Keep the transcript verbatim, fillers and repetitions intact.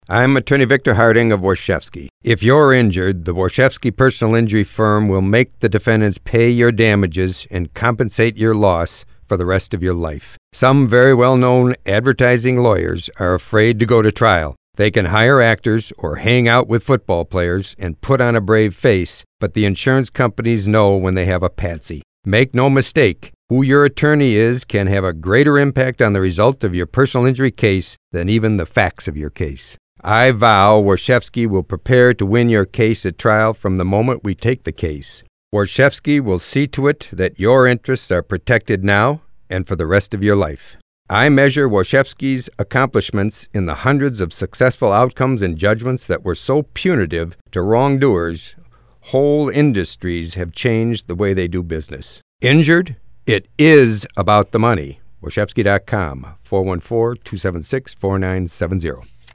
I'm attorney Victor Harding of Warshevsky. If you're injured, the Warshevsky Personal Injury Firm will make the defendants pay your damages and compensate your loss for the rest of your life. Some very well-known advertising lawyers are afraid to go to trial. They can hire actors or hang out with football players and put on a brave face, but the insurance companies know when they have a patsy. Make no mistake, who your attorney is can have a greater impact on the result of your personal injury case than even the facts of your case. I vow Warshevsky will prepare to win your case at trial from the moment we take the case. Warshevsky will see to it that your interests are protected now and for the rest of your life. I measure Warshevsky's accomplishments in the hundreds of successful outcomes and judgments that were so punitive to wrongdoers, whole industries have changed the way they do business. Injured? It is about the money. Warshevsky dot com, four one four, two seven six, four nine seven zero.